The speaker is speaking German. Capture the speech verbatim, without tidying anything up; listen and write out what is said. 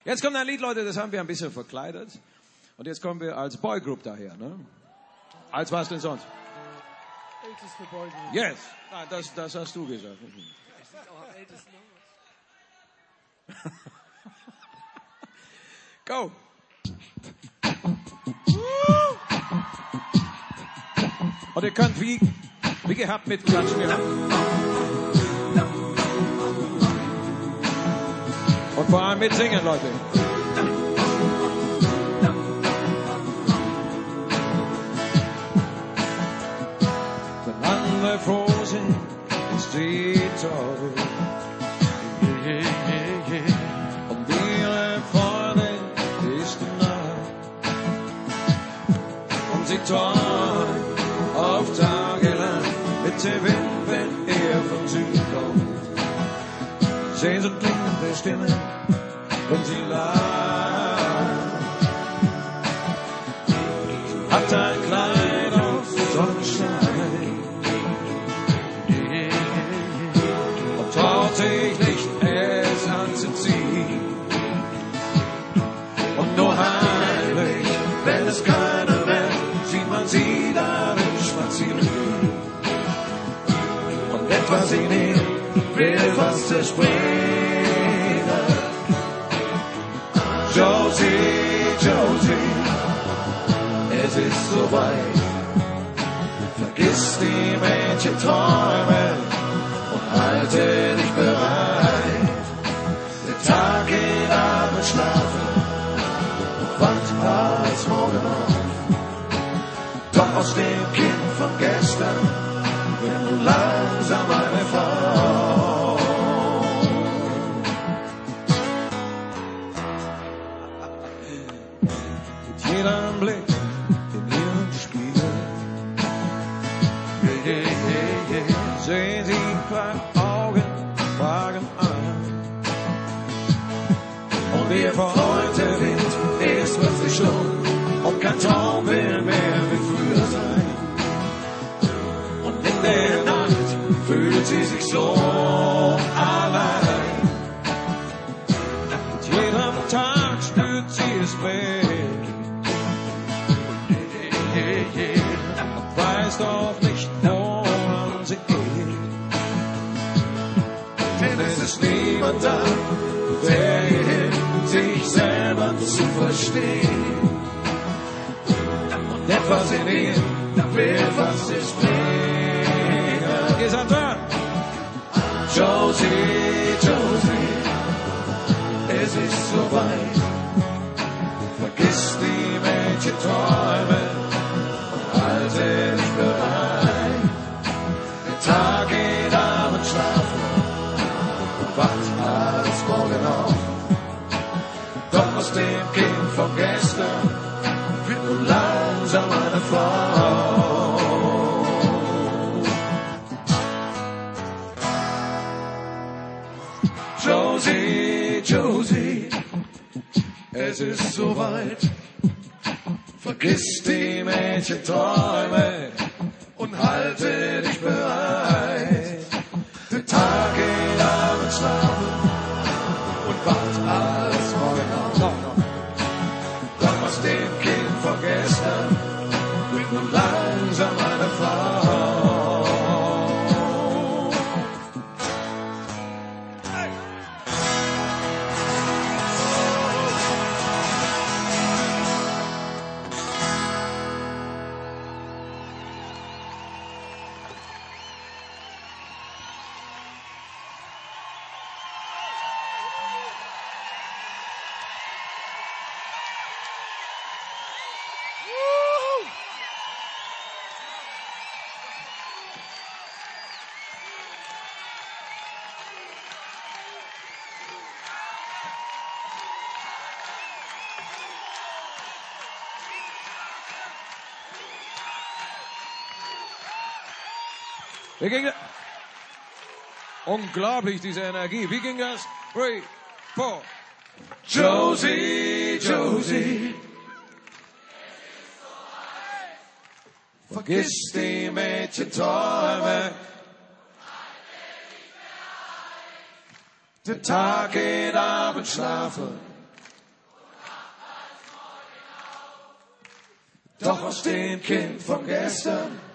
Jetzt kommt ein Lied, Leute, das haben wir ein bisschen verkleidet. Und jetzt kommen wir als Boygroup daher, ne? Als was denn sonst? Älteste Boygroup. Yes. Nein, das, das hast du gesagt. Ich bin auch am ältesten aus. Go. Und ihr könnt wie, wie gehabt mitklatschen. Wir haben und vor allem mitsingen, Leute. Wenn andere froh sind, ist die toll. Und ihre Freundin ist nah. Und sie träumt auf Tage lang mit dem Wind, wenn er von Süden kommt. Sehen so klingende Stimme, wenn sie lacht. Hat ein Kleid aus Sonnenschein und traut sich nicht, es anzuziehen. Und nur heimlich, wenn es keiner merkt, sieht man sie darin spazieren. Und etwas in ihr will was zerspringen. Josie, Josie, es ist soweit. Vergiss die Mädchenträume und halte dich bereit. Der Tag geht abends schlafen und wacht als morgen auf. Doch aus dem Kind von gestern wird nun langsam eine Frau. Mit jedem Blick in ihren Spiegel yeah, yeah, yeah, yeah. Sehen sie kleine Augen, fragen an. Und ihr Freund der Wind ist plötzlich schon und kein Traum will mehr wie früher sein. Und in der Nacht fühlt sie sich so allein. Mit jedem Tag spürt sie es mehr. Und weiß doch nicht, woran sie geht. Denn es ist niemand da, der ihr hilft, sich selber zu verstehen. Und etwas in ihr will was es bringen. Ihr seid da. Josie, Josie, es ist soweit. Vergiss die Mädchenträume und halte dich bereit. Der Tag geht abends schlafen und wacht als morgen auf. Doch aus dem Kind von gestern wird nun langsam eine Frau. Josie, Josie, es ist soweit. Vergiss die Mädchenträume und halte dich bereit. Der Tag geht abends schlafen und wacht als morgen auf. Doch aus dem Kind von gestern wird nun langsam eine Frau. Wie ging das? Unglaublich, diese Energie. Wie ging das? Three, four. Josie, Josie. Vergiss die Mädchenträume. Der Tag geht abends schlafen Doch aus dem Kind von gestern